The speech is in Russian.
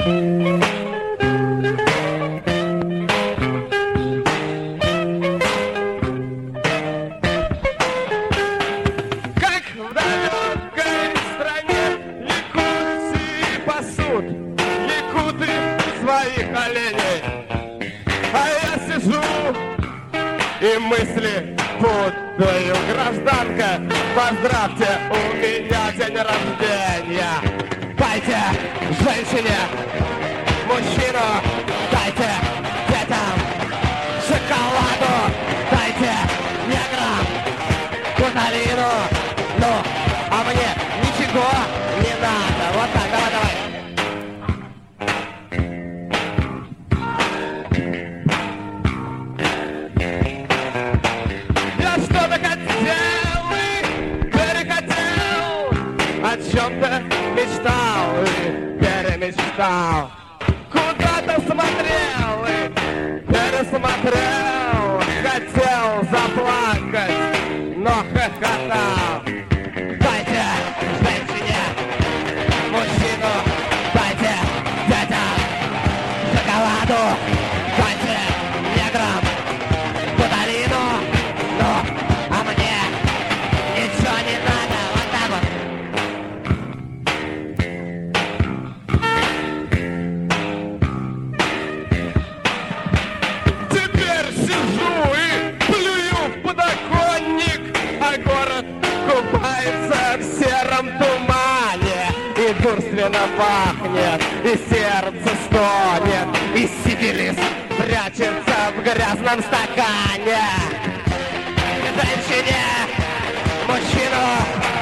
И мысли путаю, гражданка, поздравьте, у меня день рождения. Дайте женщине, мужчину, дайте детям шоколаду, дайте неграм гуталину. Ну, а мне ничего не надо. Вот так, давай, давай. О чем-то мечтал и перемечтал, куда-то смотрел и пересмотрел, хотел заплакать, но хохотал. Дайте женщине, мужчину, дайте детям шоколаду, дайте неграм гуталину, ну, а мне ничего не надо. Вот так вот. Купается в сером тумане, и дурственно пахнет, и сердце стонет, и сифилис прячется в грязном стакане. Женщине, мужчину